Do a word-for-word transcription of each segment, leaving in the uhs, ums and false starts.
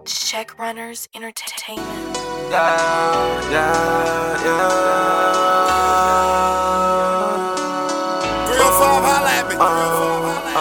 Check Runners Entertainment. Yeah, yeah, yeah. three oh five, holla at me. Uh,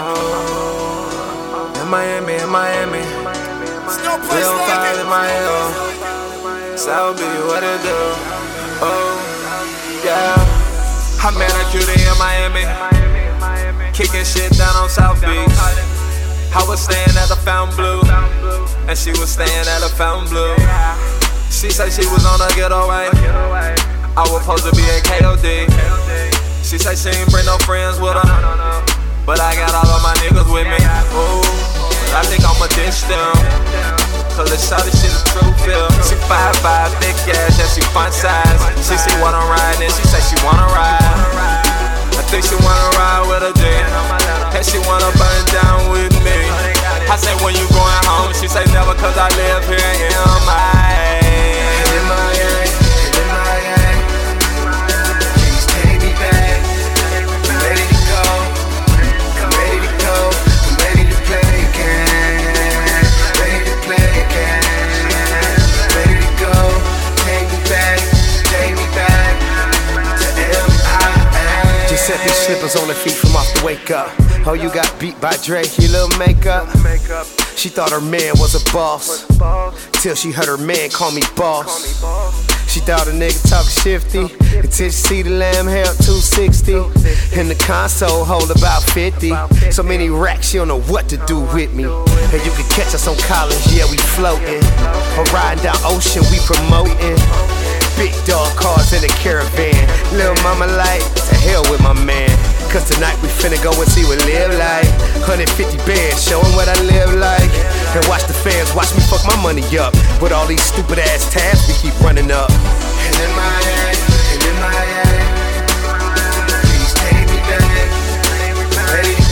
uh, in Miami, in Miami. There's no place like it. in Miami. South Beach, what it do? Oh, yeah. I met a cutie in Miami, kicking shit down on South Beach. I was staying at the Fontainebleau, and she was staying at the Fontainebleau. She said she was on a getaway, I was supposed to be in K O D. She said she ain't bring no friends with her, but I got all of my niggas with me. Ooh, but I think I'ma ditch them, cause the shawty shit is true feel. She five five, thick ass, and she fun size. She see what I'm riding, and she say she wanna ride. I think she wanna ride with a dick, and she wanna burn down with me. I say, when you going home? She say, never, cause I live here in M I A. In Miami, in Miami, please take me back. I'm ready to go, I'm ready to go, I'm ready to play again, ready to play again, ready to go. Take me back, take me back to M I A. Just set these slippers on her feet from off the wake up. Oh, you got beat by Dre, your little makeup. She thought her man was a boss, till she heard her man call me boss. She thought a nigga talk shifty, until she see the lamb held two sixty. In the console hold about fifty. So many racks, she don't know what to do with me. And you can catch us on college, yeah, we floating. Or riding down ocean, we promoting. Big dog cars in a caravan. Lil' mama like, to hell with my man. Cause tonight we finna go and see what live like. one hundred fifty bands, showing what I live like. And watch the fans, watch me fuck my money up with all these stupid ass tabs we keep running up. And in Miami, and in Miami, please take me back. I'm ready to